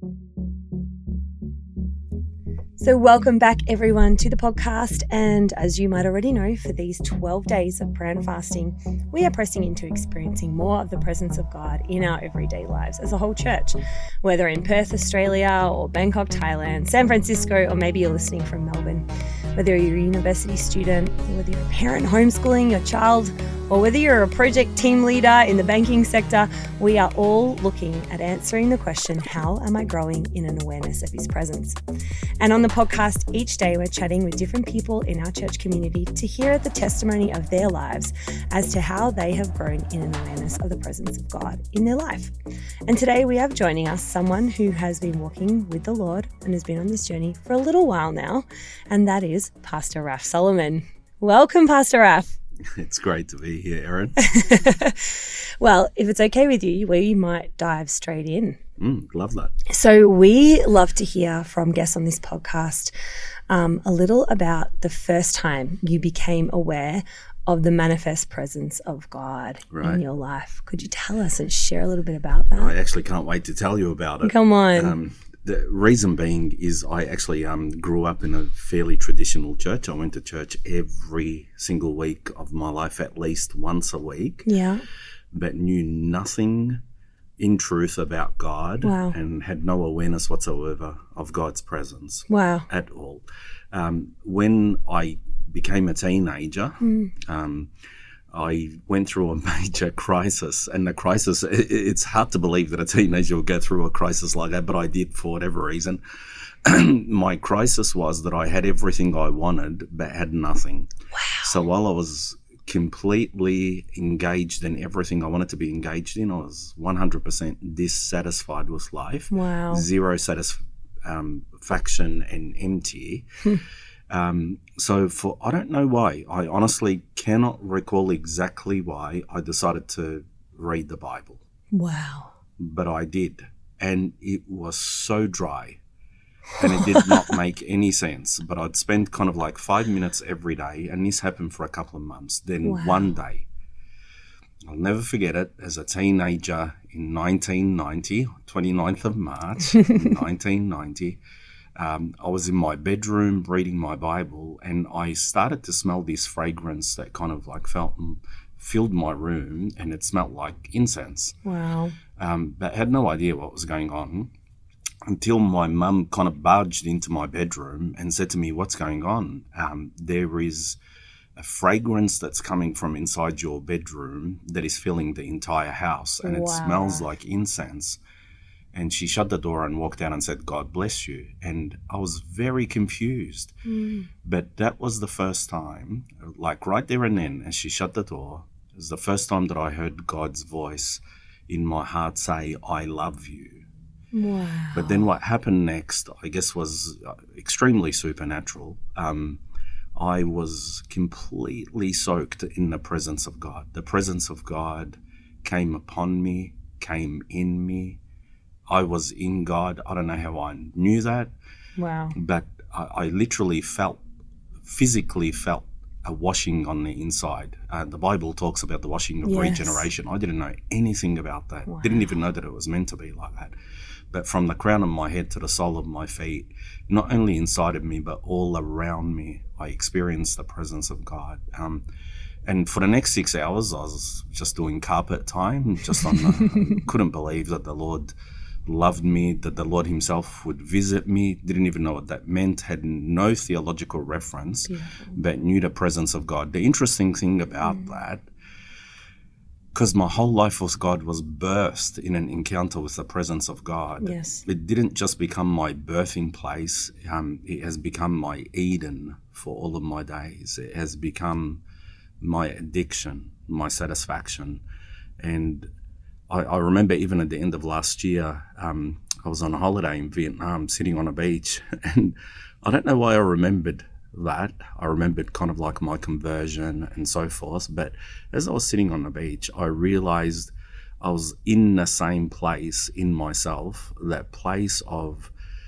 So welcome back everyone to the podcast, and as you might already know, for these 12 days of prayer and fasting, we are pressing into experiencing more of the presence of God in our everyday lives as a whole church, whether in Perth, Australia, or Bangkok, Thailand, San Francisco, or maybe you're listening from Melbourne. Whether you're a university student, or whether you're a parent homeschooling your child, or whether you're a project team leader in the banking sector, we are all looking at answering the question, how am I growing in an awareness of His presence? And on the podcast, each day we're chatting with different people in our church community to hear the testimony of their lives as to how they have grown in an awareness of the presence of God in their life. And today we have joining us someone who has been walking with the Lord and has been on this journey for a little while now, and that is Pastor Raf Solomon. Welcome, Pastor Raf. It's great to be here, Erin. Well, if it's okay with you, we might dive straight in. Love that. So we love to hear from guests on this podcast a little about the first time you became aware of the manifest presence of God in your life. Could you tell us and share a little bit about that? I actually can't wait to tell you about it. Come on. The reason being is I actually grew up in a fairly traditional church. I went to church every single week of my life, at least once a week. Yeah. But knew nothing in truth about God. Wow. And had no awareness whatsoever of God's presence. Wow. At all. When I became a teenager, I went through a major crisis, and the crisis, it's hard to believe that a teenager will go through a crisis like that, but I did for whatever reason. My crisis was that I had everything I wanted, but had nothing. Wow. So while I was completely engaged in everything I wanted to be engaged in, I was 100% dissatisfied with life. Wow. Zero satisfaction and empty. So I don't know why. I honestly cannot recall exactly why I decided to read the Bible. Wow. But I did. And it was so dry. And it did not make any sense. But I'd spend kind of like 5 minutes every day. And this happened for a couple of months. Then one day, I'll never forget it, as a teenager in 1990, 29th of March, 1990, I was in my bedroom reading my Bible, and I started to smell this fragrance that kind of like filled my room, and it smelled like incense. Wow. But I had no idea what was going on until my mum kind of barged into my bedroom and said to me, "What's going on? There is a fragrance that's coming from inside your bedroom that is filling the entire house, and it smells like incense." And she shut the door and walked out and said, "God bless you." And I was very confused. But that was the first time, like right there and then, as she shut the door, it was the first time that I heard God's voice in my heart say, "I love you." Wow. But then what happened next, I guess, was extremely supernatural. I was completely soaked in the presence of God. The presence of God came upon me, came in me. I was in God. I don't know how I knew that. Wow. But I literally physically felt a washing on the inside. The Bible talks about the washing of regeneration. I didn't know anything about that. Wow. Didn't even know that it was meant to be like that. But from the crown of my head to the sole of my feet, not only inside of me, but all around me, I experienced the presence of God. And for the next 6 hours, I was just doing carpet time, just on couldn't believe that the Lord loved me, that the Lord himself would visit me. Didn't even know what that meant, had no theological reference, but knew the presence of God. The interesting thing about that, because my whole life with God was birthed in an encounter with the presence of God. Yes. It didn't just become my birthing place. It has become my Eden for all of my days. It has become my addiction, my satisfaction. And I remember even at the end of last year, I was on a holiday in Vietnam, sitting on a beach, and I don't know why I remembered that. I remembered kind of like my conversion and so forth, but as I was sitting on the beach, I realized I was in the same place in myself, that place of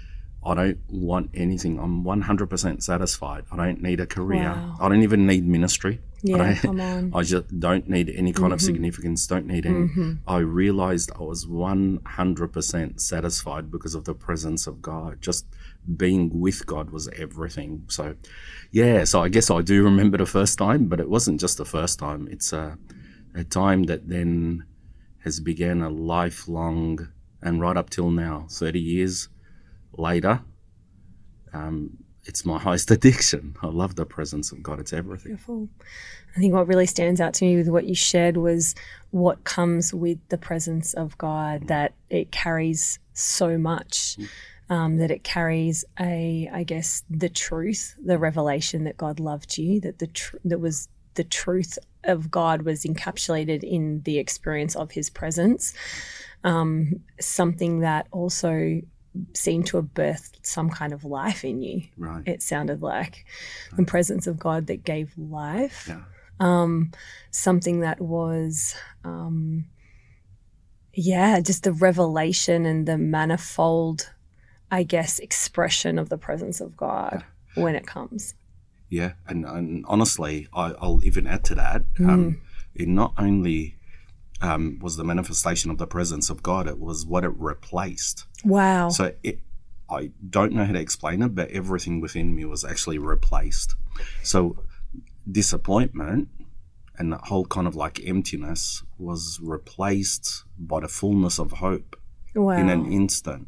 I don't want anything. I'm 100% satisfied. I don't need a career. Wow. I don't even need ministry. Yeah, come on. I just don't need any kind of significance, don't need any. I realized I was 100% satisfied because of the presence of God. Just being with God was everything. So, yeah, so I guess I do remember the first time, but it wasn't just the first time. It's a time that then has began a lifelong, and right up till now, 30 years later, it's my highest addiction. I love the presence of God. It's everything. Beautiful. I think what really stands out to me with what you shared was what comes with the presence of God, that it carries so much, that it carries I guess, the truth, the revelation that God loved you, that the truth of God was encapsulated in the experience of his presence, something that also seemed to have birthed some kind of life in you. Right. It sounded like the presence of God that gave life. Yeah. Something that was, just the revelation and the manifold, I guess, expression of the presence of God when it comes. Yeah, and honestly, I'll even add to that. It not only was the manifestation of the presence of God, it was what it replaced. Wow. So I don't know how to explain it, but everything within me was actually replaced. So disappointment and that whole kind of like emptiness was replaced by the fullness of hope. Wow. In an instant.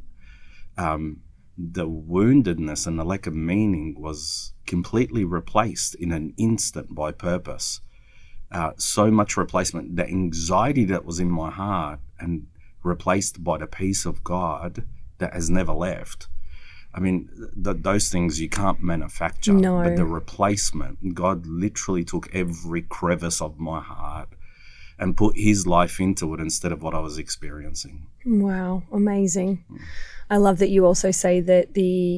The woundedness and the lack of meaning was completely replaced in an instant by purpose. So much replacement. The anxiety that was in my heart and replaced by the peace of God that has never left. I mean, those things you can't manufacture. No. But the replacement, God literally took every crevice of my heart and put his life into it instead of what I was experiencing. Wow, amazing. I love that you also say that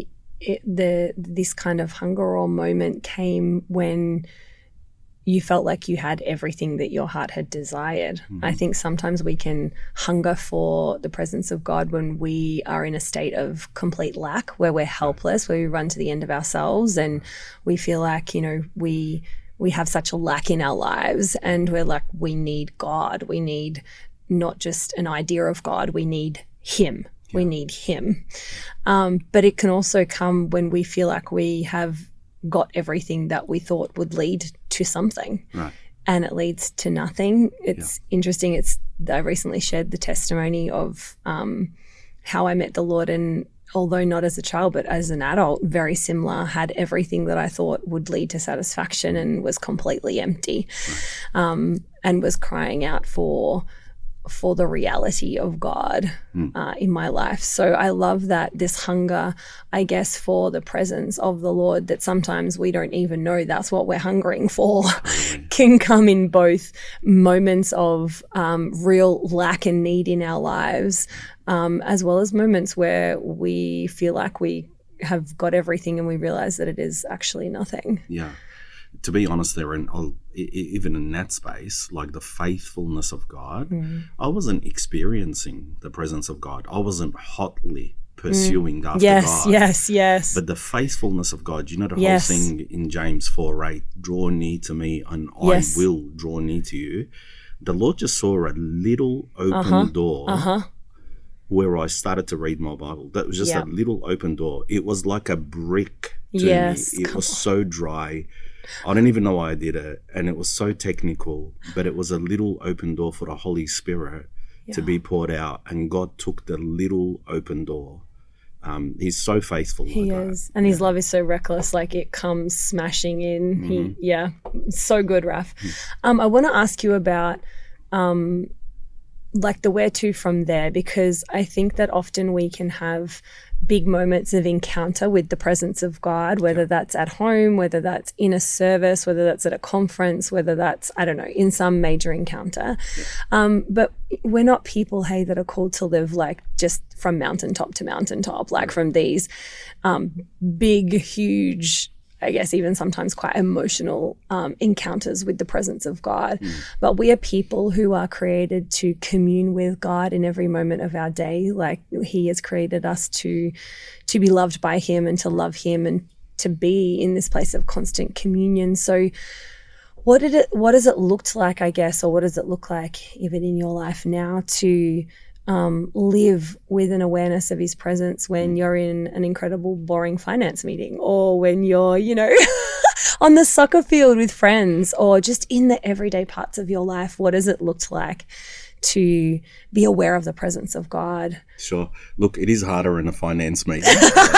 this kind of hunger or moment came when you felt like you had everything that your heart had desired. I think sometimes we can hunger for the presence of God when we are in a state of complete lack, where we're helpless, where we run to the end of ourselves and we feel like, we have such a lack in our lives and we're like, we need God. We need not just an idea of God, we need him. Yeah. We need him. But it can also come when we feel like we have got everything that we thought would lead to something. Right. And it leads to nothing. It's interesting. I recently shared the testimony of how I met the Lord, and although not as a child, but as an adult, very similar, had everything that I thought would lead to satisfaction and was completely empty, and was crying out for the reality of God in my life. So I love that this hunger, I guess, for the presence of the Lord that sometimes we don't even know that's what we're hungering for, can come in both moments of real lack and need in our lives, as well as moments where we feel like we have got everything and we realize that it is actually nothing. Yeah. To be honest, even in that space, like the faithfulness of God, I wasn't experiencing the presence of God. I wasn't hotly pursuing after God. Yes. But the faithfulness of God, the whole thing in James 4:8, draw near to me and I will draw near to you. The Lord just saw a little open door where I started to read my Bible. That was just a little open door. It was like a brick to me. It was so dry. I don't even know why I did it, and it was so technical, but it was a little open door for the Holy Spirit to be poured out, and God took the little open door. He's so faithful. He is, and his love is so reckless, like it comes smashing in. So good, Raf. I want to ask you about like the where to from there, because I think that often we can have big moments of encounter with the presence of God, whether that's at home, whether that's in a service, whether that's at a conference, whether that's, I don't know, in some major encounter. But we're not people, hey, that are called to live like just from mountaintop to mountaintop, like from these big, huge I guess even sometimes quite emotional encounters with the presence of God. But we are people who are created to commune with God in every moment of our day. Like he has created us to be loved by him and to love him and to be in this place of constant communion. So what does it look like, I guess, or what does it look like even in your life now to live with an awareness of his presence when you're in an incredible boring finance meeting, or when you're, on the soccer field with friends, or just in the everyday parts of your life? What does it look like to be aware of the presence of God? Sure. Look, it is harder in a finance meeting.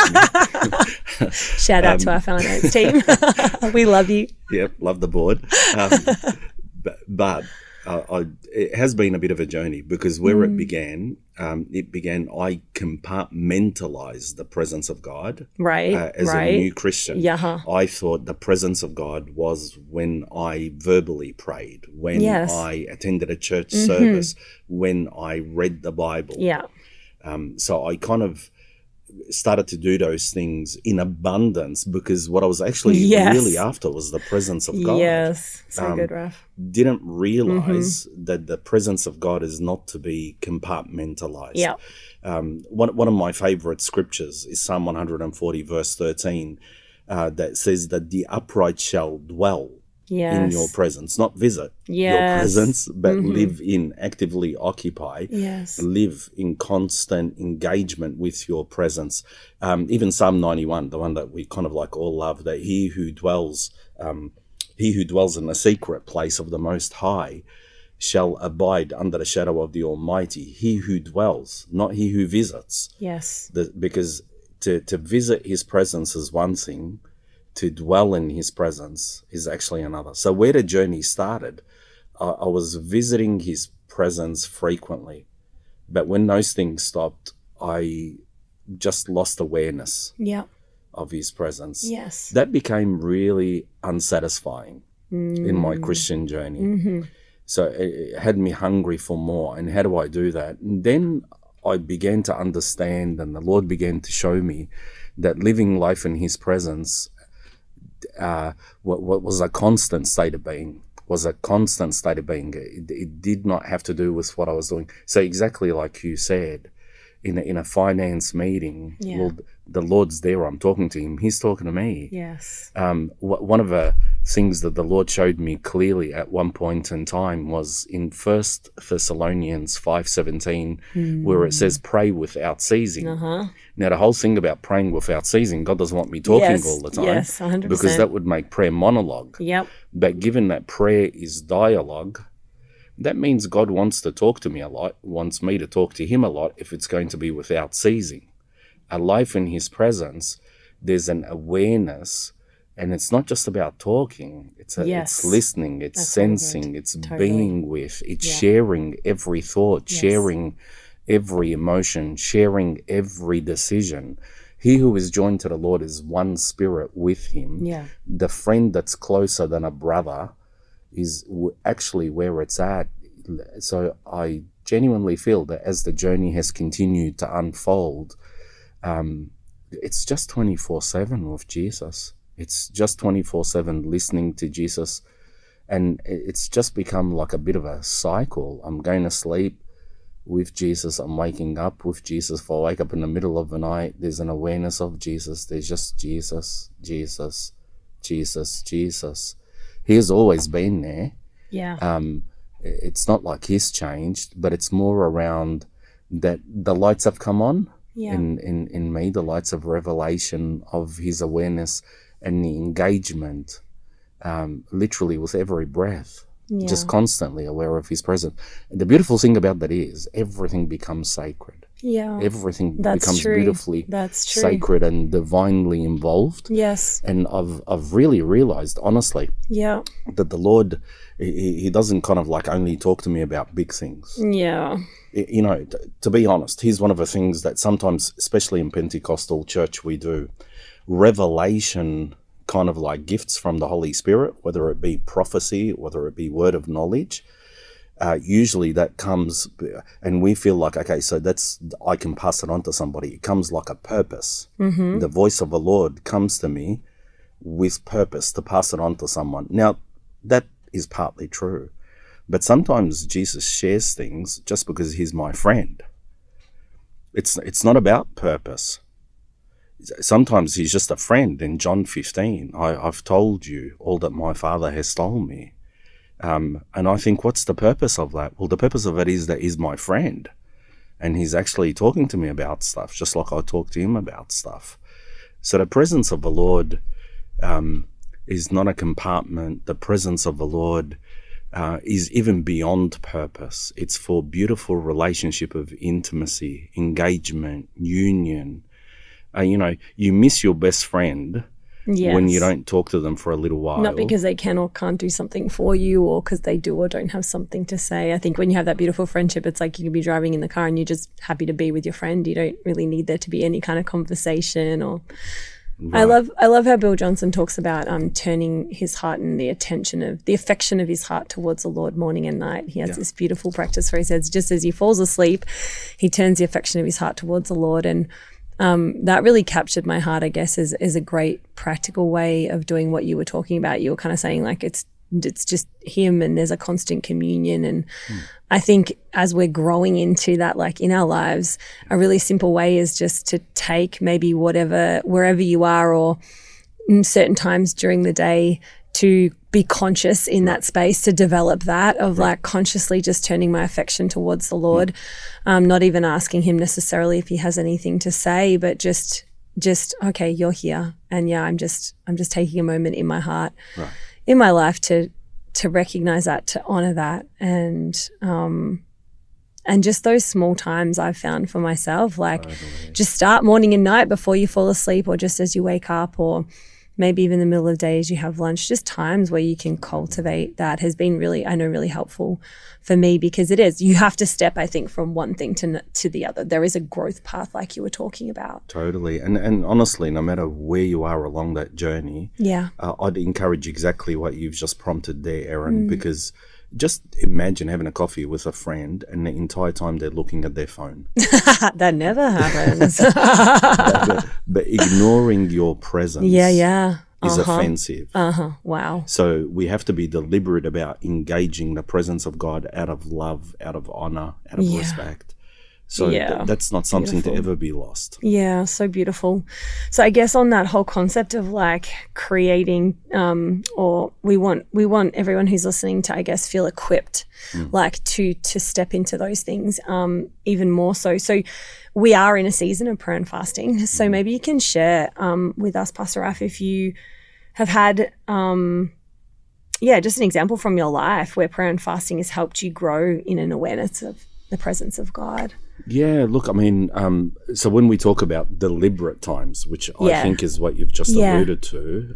Shout out to our finance team. We love you. Yep, love the board. But it has been a bit of a journey, because where it began, I compartmentalized the presence of God. Right, as a new Christian. Yeah. I thought the presence of God was when I verbally prayed, when I attended a church service, when I read the Bible. Yeah. So I kind of started to do those things in abundance, because what I was actually really after was the presence of God. Yes, so good, Raf. Didn't realize that the presence of God is not to be compartmentalized. Yeah. One of my favorite scriptures is Psalm 140 verse 13, that says that the upright shall dwell in your presence, not visit your presence, but live in, actively occupy, live in constant engagement with your presence. Even Psalm 91, the one that we kind of like all love, that he who dwells in the secret place of the Most High shall abide under the shadow of the Almighty. He who dwells, not he who visits. Yes. Because to visit his presence is one thing, to dwell in his presence is actually another. So where the journey started, I was visiting his presence frequently. But when those things stopped, I just lost awareness of his presence. Yes. That became really unsatisfying in my Christian journey. So it had me hungry for more. And how do I do that? And then I began to understand, and the Lord began to show me that living life in his presence what was a constant state of being, It did not have to do with what I was doing. So exactly like you said, in a finance meeting, the Lord's there, I'm talking to him, he's talking to me. Yes. One of the things that the Lord showed me clearly at one point in time was in 1 Thessalonians 5:17, where it says pray without ceasing. Now the whole thing about praying without ceasing, God doesn't want me talking all the time. Yes, 100%. Because that would make prayer monologue. Yep. But given that prayer is dialogue, that means God wants to talk to me a lot, wants me to talk to him a lot if it's going to be without ceasing. A life in his presence, there's an awareness, and it's not just about talking. It's listening, it's sensing, it's being with, it's sharing every thought, sharing every emotion, sharing every decision. He who is joined to the Lord is one spirit with him. Yeah. The friend that's closer than a brother is actually where it's at. So I genuinely feel that as the journey has continued to unfold, it's just 24/7 with Jesus. It's just 24/7 listening to Jesus. And it's just become like a bit of a cycle. I'm going to sleep with Jesus. I'm waking up with Jesus. If I wake up in the middle of the night, there's an awareness of Jesus. There's just Jesus, Jesus, Jesus, Jesus. He has always been there. Yeah. It's not like he's changed, but it's more around that the lights have come on in me, the lights of revelation of his awareness and the engagement, literally with every breath, just constantly aware of his presence. And the beautiful thing about that is everything becomes sacred. Yeah. Everything becomes beautifully That's true. sacred and divinely involved. Yes. And I've really realized, honestly, that the Lord, he doesn't kind of like only talk to me about big things. Yeah. You know, to be honest, here's one of the things that sometimes, especially in Pentecostal church, we do. Revelation, kind of like gifts from the Holy Spirit, whether it be prophecy, whether it be word of knowledge, usually that comes, and we feel like, okay, so I can pass it on to somebody. It comes like a purpose. The voice of the Lord comes to me with purpose to pass it on to someone. Now, that is partly true. But sometimes Jesus shares things just because he's my friend. It's not about purpose. Sometimes he's just a friend. In John 15, I've told you all that my Father has told me. And I think, what's the purpose of that? Well, the purpose of it is that he's my friend. And he's actually talking to me about stuff, just like I talk to him about stuff. So the presence of the Lord is not a compartment. The presence of the Lord is even beyond purpose. It's for beautiful relationship of intimacy, engagement, union. You miss your best friend when you don't talk to them for a little while. Not because they can or can't do something for you, or because they do or don't have something to say. I think when you have that beautiful friendship, it's like you can be driving in the car and you're just happy to be with your friend. You don't really need there to be any kind of conversation. Or right. I love how Bill Johnson talks about turning his heart and the affection of his heart towards the Lord morning and night. He has this beautiful practice where he says, just as he falls asleep, he turns the affection of his heart towards the Lord. And that really captured my heart, I guess, as a great practical way of doing what you were talking about. You were kind of saying like it's just him and there's a constant communion. And I think as we're growing into that, like in our lives, a really simple way is just to take maybe wherever you are, or in certain times during the day, to be conscious in that space, to develop that of like consciously just turning my affection towards the Lord, not even asking him necessarily if he has anything to say, but just okay, you're here, and I'm just taking a moment in my heart, in my life to recognize that, to honor that, and just those small times I've found for myself, like just start morning and night before you fall asleep, or just as you wake up, or maybe even in the middle of the day as you have lunch, just times where you can cultivate that has been really, I know, really helpful for me, because you have to step, I think, from one thing to the other. There is a growth path like you were talking about. Totally. And honestly, no matter where you are along that journey, I'd encourage exactly what you've just prompted there, Erin, because just imagine having a coffee with a friend and the entire time they're looking at their phone. That never happens. but ignoring your presence is offensive. Wow. So we have to be deliberate about engaging the presence of God out of love, out of honor, out of respect. So that's not something to ever be lost. Yeah, so beautiful. So I guess on that whole concept of like creating, or we want everyone who's listening to, I guess, feel equipped, like to step into those things even more so. So we are in a season of prayer and fasting. So maybe you can share with us, Pastor Raf, if you have had just an example from your life where prayer and fasting has helped you grow in an awareness of the presence of God. Yeah, look, I mean, so when we talk about deliberate times, which I think is what you've just alluded to,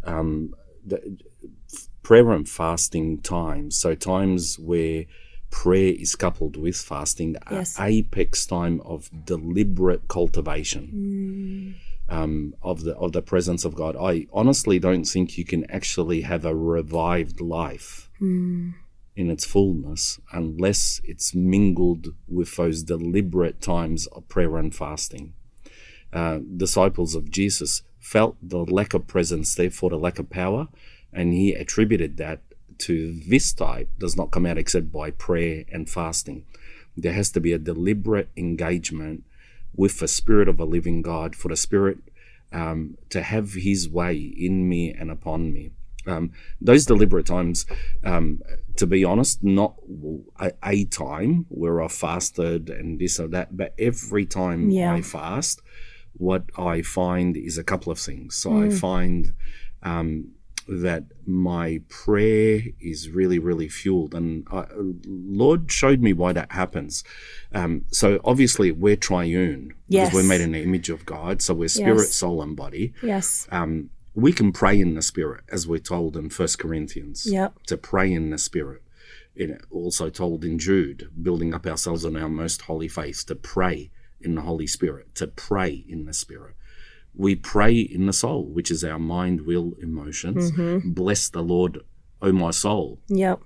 prayer and fasting times, so times where prayer is coupled with fasting, apex time of deliberate cultivation of the presence of God. I honestly don't think you can actually have a revived life in its fullness unless it's mingled with those deliberate times of prayer and fasting. Disciples of Jesus felt the lack of presence, therefore the lack of power, and he attributed that to this type does not come out except by prayer and fasting. There has to be a deliberate engagement with the Spirit of a living God, for the Spirit to have his way in me and upon me. Those deliberate times, to be honest, not a time where I fasted and this or that, but every time I fast, what I find is a couple of things. So I find that my prayer is really, really fueled, and Lord showed me why that happens. So obviously we're triune, because we're made in the image of God, so we're spirit, soul, and body. Yes. We can pray in the Spirit, as we're told in 1 Corinthians, to pray in the Spirit. Also told in Jude, building up ourselves on our most holy faith, to pray in the Holy Spirit, to pray in the Spirit. We pray in the soul, which is our mind, will, emotions. Bless the Lord, O my soul. But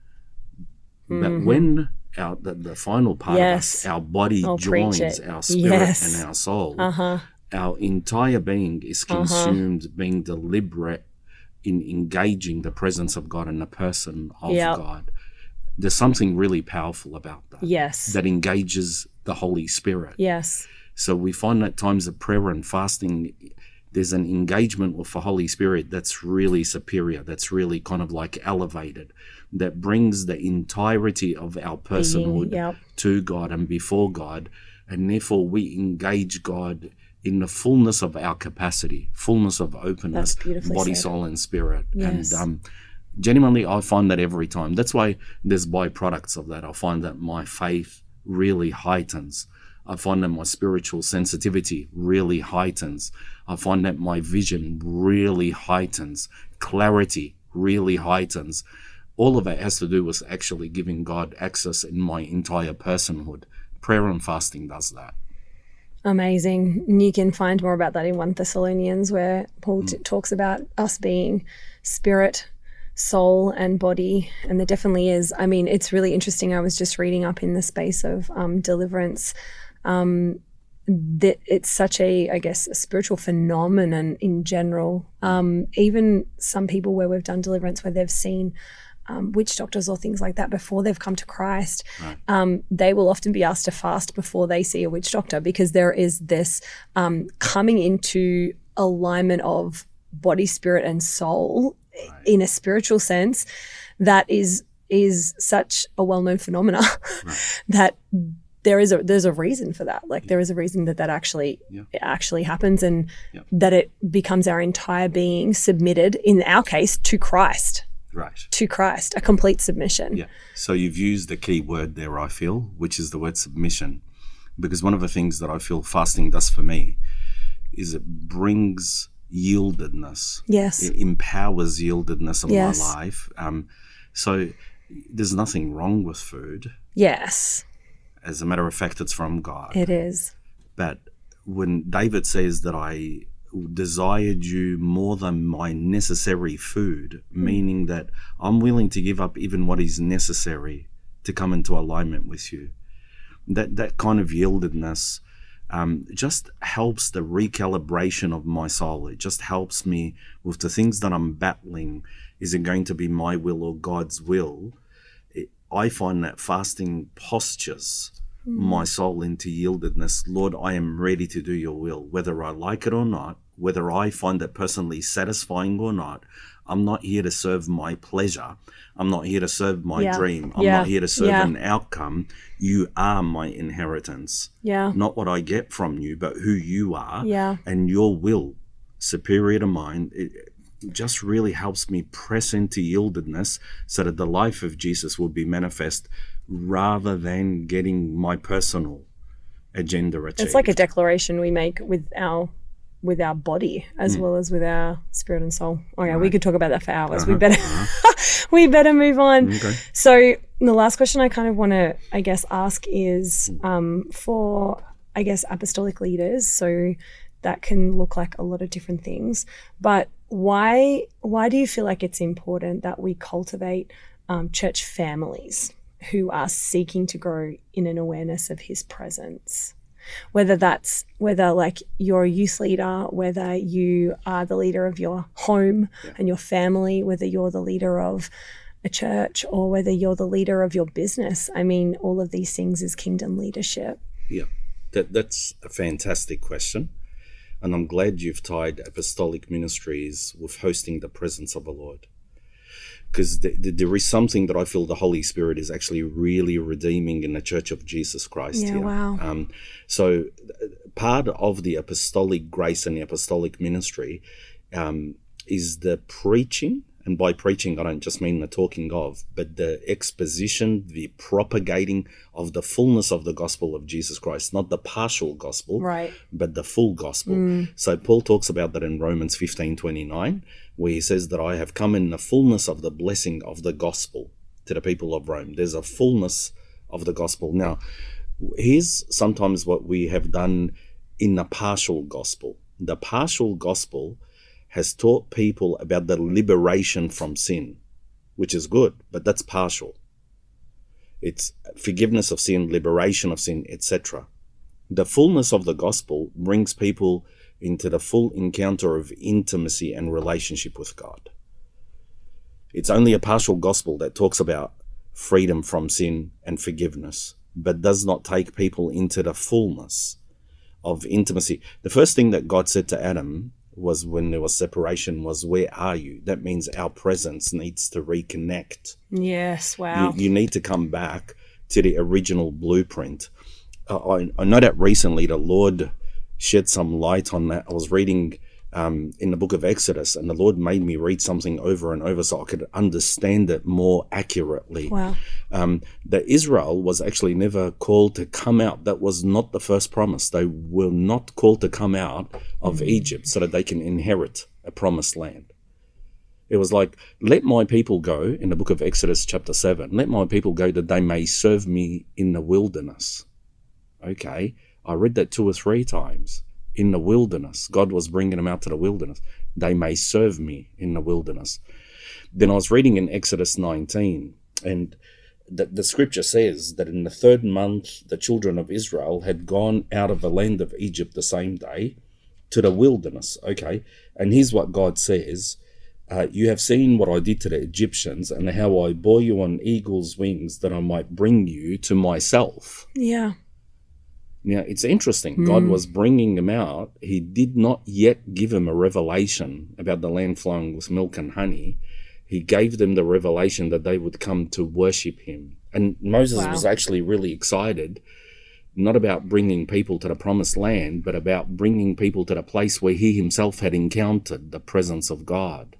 when the final part of us, our body joins our spirit and our soul, our entire being is consumed being deliberate in engaging the presence of God and the person of Yep. God. There's something really powerful about that. Yes. That engages the Holy Spirit. Yes. So we find that times of prayer and fasting, there's an engagement with the Holy Spirit that's really superior, that's really kind of like elevated, that brings the entirety of our personhood Yep. to God and before God. And therefore we engage God in the fullness of our capacity, fullness of openness, That's beautifully body, said. soul, and spirit. Yes. And genuinely, I find that every time. That's why there's byproducts of that. I find that my faith really heightens. I find that my spiritual sensitivity really heightens. I find that my vision really heightens. Clarity really heightens. All of it has to do with actually giving God access in my entire personhood. Prayer and fasting does that. Amazing. And you can find more about that in 1 Thessalonians, where Paul talks about us being spirit, soul, and body. And there definitely is. I mean, it's really interesting. I was just reading up in the space of deliverance. That it's such a, I guess, a spiritual phenomenon in general. Even some people where we've done deliverance where they've seen witch doctors or things like that before they've come to Christ, Right. they will often be asked to fast before they see a witch doctor, because there is this coming into alignment of body, spirit, and soul in a spiritual sense that is such a well-known phenomena that there's a reason for that. Like there is a reason that actually it actually happens, and that it becomes our entire being submitted, in our case, to Christ. Right. To Christ, a complete submission. Yeah. So you've used the key word there, I feel, which is the word submission. Because one of the things that I feel fasting does for me is it brings yieldedness. Yes. It empowers yieldedness in Yes. my life. So there's nothing wrong with food. Yes, As a matter of fact, it's from God. it is. But when David says that I desired you more than my necessary food, meaning that I'm willing to give up even what is necessary to come into alignment with you. That kind of yieldedness just helps the recalibration of my soul. It just helps me with the things that I'm battling. Is it going to be my will or God's will? I find that fasting postures my soul into yieldedness. Lord, I am ready to do your will, whether I like it or not, whether I find it personally satisfying or not. I'm not here to serve my pleasure. I'm not here to serve my dream. I'm not here to serve an outcome. You are my inheritance. Yeah. Not what I get from you, but who you are. Yeah. And your will, superior to mine. It just really helps me press into yieldedness so that the life of Jesus will be manifest, rather than getting my personal agenda achieved. It's like a declaration we make with our body as well as with our spirit and soul. Okay, we could talk about that for hours. We better move on. Okay. So the last question I kind of want to, I guess, ask is for, I guess, apostolic leaders. So that can look like a lot of different things. But why do you feel like it's important that we cultivate church families who are seeking to grow in an awareness of his presence? Whether like you're a youth leader, whether you are the leader of your home and your family, whether you're the leader of a church, or whether you're the leader of your business. I mean, all of these things is kingdom leadership. Yeah, that's a fantastic question. And I'm glad you've tied apostolic ministries with hosting the presence of the Lord. Because there is something that I feel the Holy Spirit is actually really redeeming in the Church of Jesus Christ Yeah, here. wow. So part of the apostolic grace and the apostolic ministry is the preaching. And by preaching, I don't just mean the talking of, but the exposition, the propagating of the fullness of the gospel of Jesus Christ, not the partial gospel, Right. but the full gospel. So Paul talks about that in Romans 15:29, where he says that I have come in the fullness of the blessing of the gospel to the people of Rome. There's a fullness of the gospel. Now, here's sometimes what we have done in the partial gospel. The partial gospel has taught people about the liberation from sin, which is good, but that's partial. It's forgiveness of sin, liberation of sin, etc. The fullness of the gospel brings people into the full encounter of intimacy and relationship with God. It's only a partial gospel that talks about freedom from sin and forgiveness, but does not take people into the fullness of intimacy. The first thing that God said to Adam was, when there was separation, was, where are you? That means our presence needs to reconnect. Yes, wow. You need to come back to the original blueprint. I know that recently the Lord shed some light on that. I was reading in the book of Exodus, and the Lord made me read something over and over so I could understand it more accurately. Wow. That Israel was actually never called to come out. That was not the first promise. They were not called to come out of Egypt so that they can inherit a promised land. It was like, let my people go, in the book of Exodus chapter 7, let my people go that they may serve me in the wilderness. Okay, I read that 2 or 3 times. In the wilderness. God was bringing them out to the wilderness. They may serve me in the wilderness. Then I was reading in Exodus 19, and the scripture says that in the 3rd month, the children of Israel had gone out of the land of Egypt the same day to the wilderness. Okay, and here's what God says. You have seen what I did to the Egyptians and how I bore you on eagle's wings that I might bring you to myself. Yeah. Now, it's interesting. God was bringing them out. He did not yet give them a revelation about the land flowing with milk and honey. He gave them the revelation that they would come to worship him. And Moses was actually really excited, not about bringing people to the promised land, but about bringing people to the place where he himself had encountered the presence of God,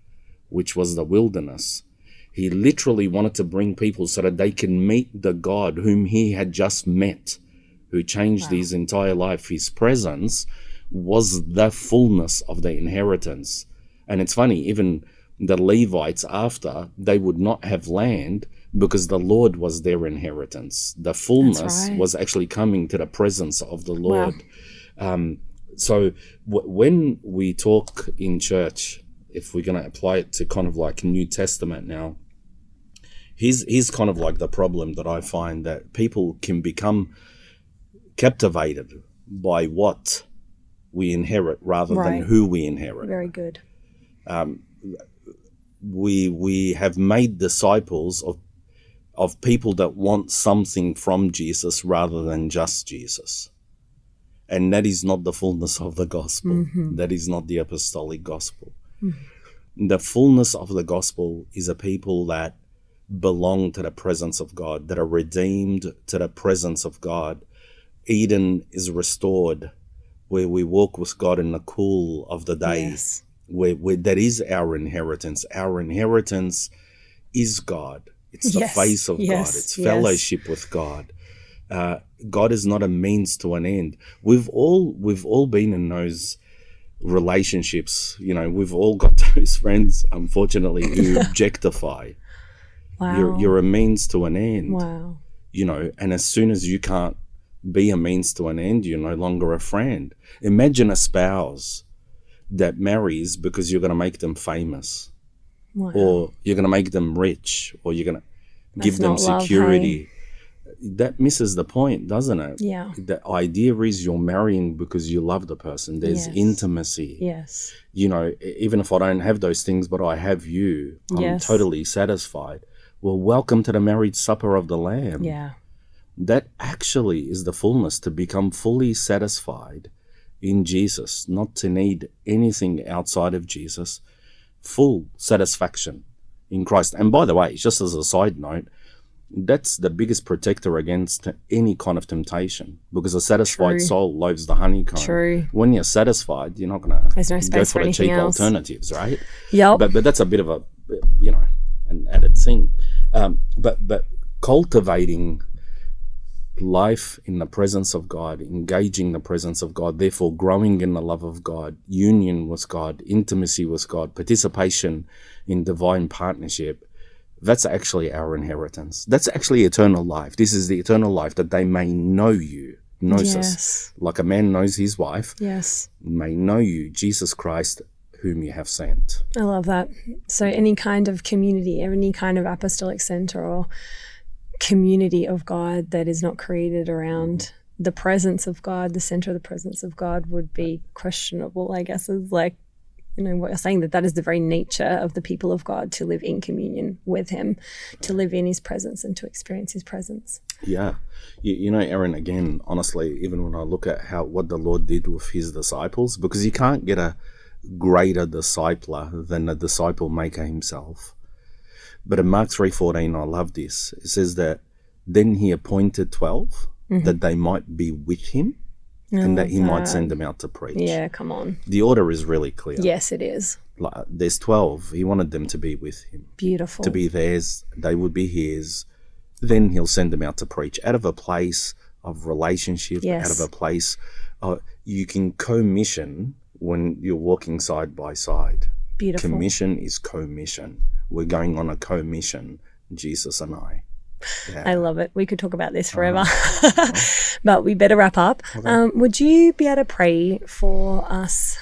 which was the wilderness. He literally wanted to bring people so that they can meet the God whom he had just met, who changed his entire life. His presence was the fullness of the inheritance. And it's funny, even the Levites after, they would not have land because the Lord was their inheritance. The fullness was actually coming to the presence of the Lord. So when we talk in church, if we're going to apply it to kind of like New Testament now, here's kind of like the problem that I find, that people can become captivated by what we inherit rather than who we inherit. Very good. We have made disciples of people that want something from Jesus rather than just Jesus. And that is not the fullness of the gospel. Mm-hmm. That is not the apostolic gospel. Mm-hmm. The fullness of the gospel is a people that belong to the presence of God, that are redeemed to the presence of God. Eden is restored, where we walk with God in the cool of the day. Yes. Where that is our inheritance. Our inheritance is God. It's the face of God. It's fellowship with God. God is not a means to an end. We've all been in those relationships. You know, we've all got those friends, unfortunately, who objectify. Wow. You're a means to an end. Wow. You know, and as soon as you can't be a means to an end, you're no longer a friend. Imagine a spouse that marries because you're going to make them famous. Wow. Or you're going to make them rich, or you're going to give them security. Love, hey? That misses the point, doesn't it? Yeah. The idea is you're marrying because you love the person. There's intimacy. Yes. You know, even if I don't have those things, but I have you, I'm totally satisfied. Well, welcome to the marriage supper of the Lamb. Yeah. That actually is the fullness, to become fully satisfied in Jesus, not to need anything outside of Jesus. Full satisfaction in Christ. And by the way, just as a side note, that's the biggest protector against any kind of temptation, because a satisfied soul loathes the honeycomb. True. When you're satisfied, you're not going to go for the cheap alternatives, right? Yep. But that's a bit of a, you know, an added thing. But cultivating life in the presence of God, engaging the presence of God, therefore growing in the love of God, union with God, intimacy with God, participation in divine partnership, that's actually our inheritance. That's actually eternal life. This is the eternal life, that they may know you, gnosis, like a man knows his wife, may know you, Jesus Christ, whom you have sent. I love that. So any kind of community, any kind of apostolic center or community of God that is not created around the presence of God, the center of the presence of God, would be questionable, I guess, is like what you're saying, that is the very nature of the people of God, to live in communion with him, to live in his presence and to experience his presence. Yeah. Erin, again, honestly, even when I look at what the Lord did with his disciples, because you can't get a greater discipler than the disciple maker himself. But in Mark 3:14, I love this. It says that then he appointed 12 that they might be with him and that he might send them out to preach. Yeah, come on. The order is really clear. Yes, it is. Like, there's 12. He wanted them to be with him. Beautiful. To be theirs. They would be his. Then he'll send them out to preach out of a place of relationship, out of a place. You can commission when you're walking side by side. Beautiful. Commission is commission. We're going on a commission, Jesus and I. Yeah. I love it. We could talk about this forever, but we better wrap up. Okay. Would you be able to pray for us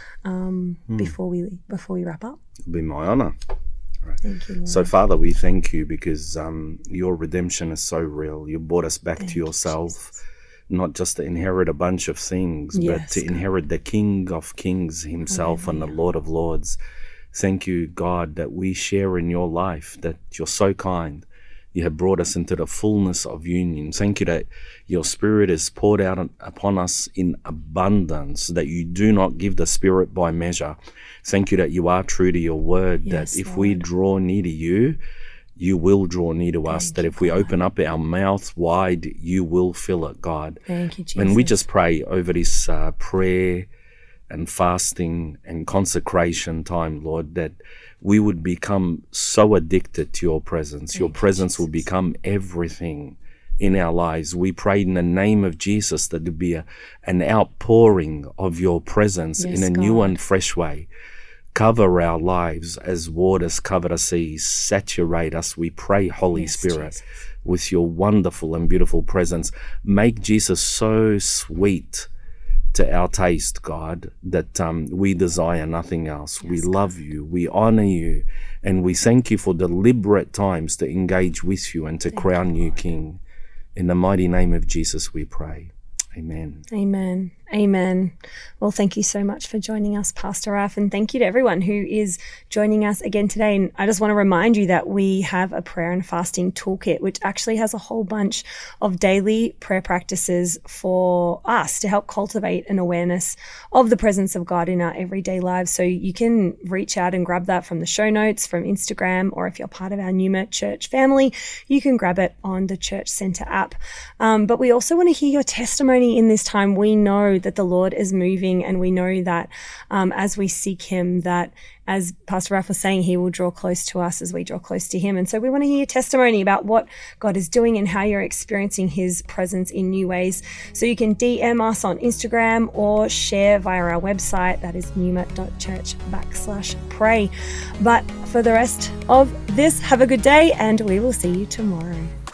before we wrap up? It'll be my honor. Right. Thank you, Lord. So, Father, we thank you because your redemption is so real. You brought us back to yourself, not just to inherit a bunch of things, but to inherit the King of Kings himself and the Lord of Lords. Thank you, God, that we share in your life, that you're so kind. You have brought us into the fullness of union. Thank you that your Spirit is poured out upon us in abundance, that you do not give the Spirit by measure. Thank you that you are true to your word, that if we draw near to you, you will draw near to us, that if we open up our mouth wide, you will fill it, God. Thank you, Jesus. And we just pray over this prayer and fasting and consecration time, Lord, that we would become so addicted to your presence. Your presence will become everything in our lives. We pray in the name of Jesus that there be an outpouring of your presence in a new and fresh way. Cover our lives as waters cover the seas. Saturate us, we pray, Holy Spirit, with your wonderful and beautiful presence. Make Jesus so sweet to our taste, God, that we desire nothing else. We love you, we honor you, and we thank you for deliberate times to engage with you and to crown you King. In the mighty name of Jesus we pray. Amen. Amen. Amen. Well, thank you so much for joining us, Pastor Raf, and thank you to everyone who is joining us again today. And I just want to remind you that we have a prayer and fasting toolkit, which actually has a whole bunch of daily prayer practices for us to help cultivate an awareness of the presence of God in our everyday lives. So you can reach out and grab that from the show notes, from Instagram, or if you're part of our Numa Church family, you can grab it on the Church Center app. But we also want to hear your testimony in this time. We know that the Lord is moving, and we know that as we seek him, that as Pastor Raf was saying, he will draw close to us as we draw close to him. And so we want to hear your testimony about what God is doing and how you're experiencing his presence in new ways. So you can DM us on Instagram or share via our website, that is numa.church/pray. But for the rest of this, have a good day, and we will see you tomorrow.